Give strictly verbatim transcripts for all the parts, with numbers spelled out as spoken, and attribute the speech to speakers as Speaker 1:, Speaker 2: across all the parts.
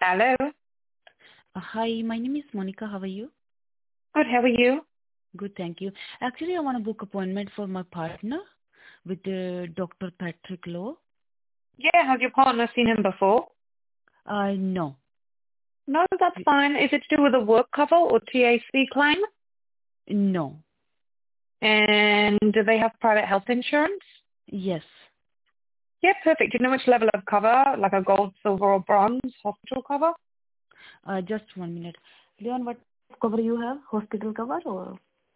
Speaker 1: Hello.
Speaker 2: Uh, Hi, my name is Monica. How are you?
Speaker 1: Good. How are you?
Speaker 2: Good, thank you. Actually, I want to book appointment for my partner with uh, Doctor Patrick Lowe.
Speaker 1: Yeah. Has your partner seen him before?
Speaker 2: Uh, no,
Speaker 1: No, that's fine. Is it to do with a work cover or T A C claim?
Speaker 2: no,
Speaker 1: And do they have private health insurance?
Speaker 2: yes.
Speaker 1: Yeah, perfect. Do you know which level of cover, like a gold, silver, or bronze hospital cover?
Speaker 2: Uh, just one minute. Leon, what cover you have? Hospital cover or?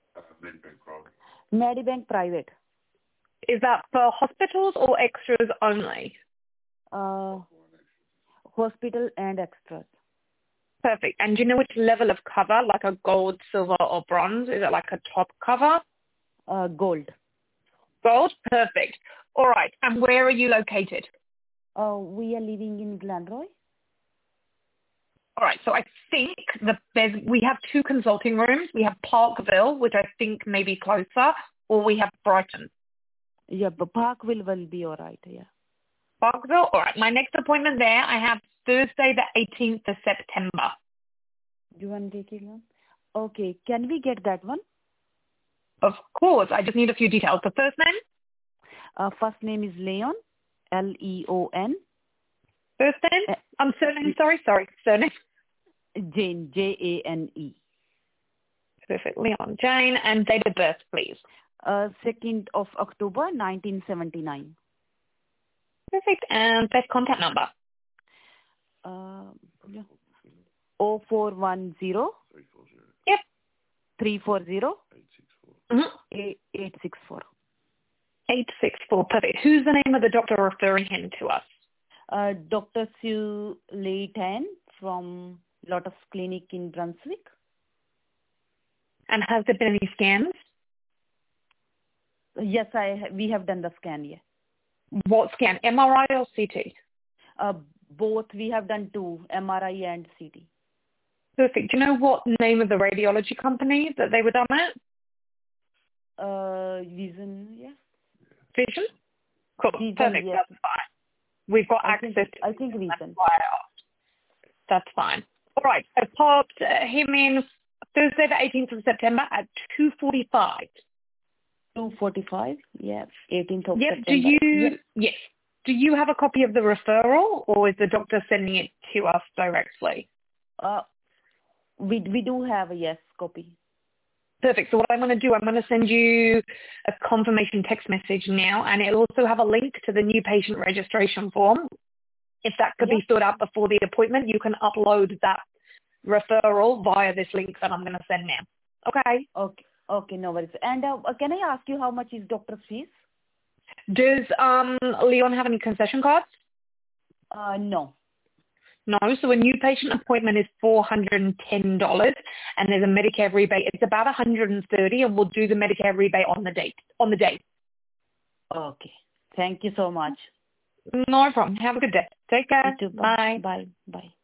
Speaker 2: Medibank private.
Speaker 1: Is that for hospitals or extras only?
Speaker 2: Uh, hospital and extras.
Speaker 1: Perfect. And do you know which level of cover, like a gold, silver, or bronze? Is it like a top cover?
Speaker 2: Uh, gold.
Speaker 1: Gold? Perfect. All right. And where are you located?
Speaker 2: Uh, we are living in Glenroy.
Speaker 1: All right, so I think the, there's, we have two consulting rooms. We have Parkville, which I think may be closer, or we have Brighton.
Speaker 2: Yeah, but Parkville will be all right. Yeah.
Speaker 1: Parkville? All right, my next appointment there, I have Thursday the eighteenth of September.
Speaker 2: You want to take it, Leon? Okay, can we get that one?
Speaker 1: Of course, I just need a few details. The first name?
Speaker 2: Uh, first name is Leon, L E O N.
Speaker 1: First name?
Speaker 2: Uh,
Speaker 1: Um, surname, sorry, sorry, surname.
Speaker 2: Jane, J A N E.
Speaker 1: Perfect, Leon Jane, and date of birth, please.
Speaker 2: Uh, second of October, nineteen seventy-nine.
Speaker 1: Perfect, and best contact number.
Speaker 2: Uh, yeah. oh four one zero,
Speaker 1: Yep.
Speaker 2: three four zero,
Speaker 1: Mm-hmm.
Speaker 2: eight eight six four.
Speaker 1: eight six four, perfect. Who's the name of the doctor referring him to us?
Speaker 2: Uh, Doctor Sue Lei Tan from Lotus Clinic in Brunswick.
Speaker 1: And has there been any scans?
Speaker 2: Yes, I ha- we have done the scan. Yeah.
Speaker 1: What scan, M R I or C T?
Speaker 2: Uh, both we have done two, M R I and C T.
Speaker 1: Perfect. Do you know what name of the radiology company that they were done at?
Speaker 2: Uh, Vision, yeah.
Speaker 1: Vision? Cool.
Speaker 2: Vision,
Speaker 1: Perfect.
Speaker 2: yes.
Speaker 1: That's fine. We've got
Speaker 2: I
Speaker 1: access
Speaker 2: think
Speaker 1: to
Speaker 2: I think
Speaker 1: Vision. That's
Speaker 2: Vision.
Speaker 1: why I asked. That's fine. All right. I popped uh, him in Thursday the eighteenth of September at two forty-five.
Speaker 2: two forty-five, yeah, eighteenth of
Speaker 1: Yep. Do
Speaker 2: September.
Speaker 1: you,
Speaker 2: Yes.
Speaker 1: yes. Do you have a copy of the referral or is the doctor sending it to us directly?
Speaker 2: Uh, we we do have a yes copy.
Speaker 1: Perfect. So what I'm going to do, I'm going to send you a confirmation text message now, and it'll also have a link to the new patient registration form. If that could
Speaker 2: Yep.
Speaker 1: be filled out before the appointment, you can upload that referral via this link that I'm going to send now. Okay.
Speaker 2: Okay. Okay, no worries. And uh, can I ask you how much is doctor's fees?
Speaker 1: Does um, Leon have any concession cards?
Speaker 2: Uh, no.
Speaker 1: No. So a new patient appointment is four hundred ten dollars, and there's a Medicare rebate. It's about one hundred thirty dollars, and we'll do the Medicare rebate on the date. On the date.
Speaker 2: Okay. Thank you so much.
Speaker 1: No problem. Have a good day. Take
Speaker 2: You
Speaker 1: care.
Speaker 2: too. Bye.
Speaker 1: Bye.
Speaker 2: Bye. Bye.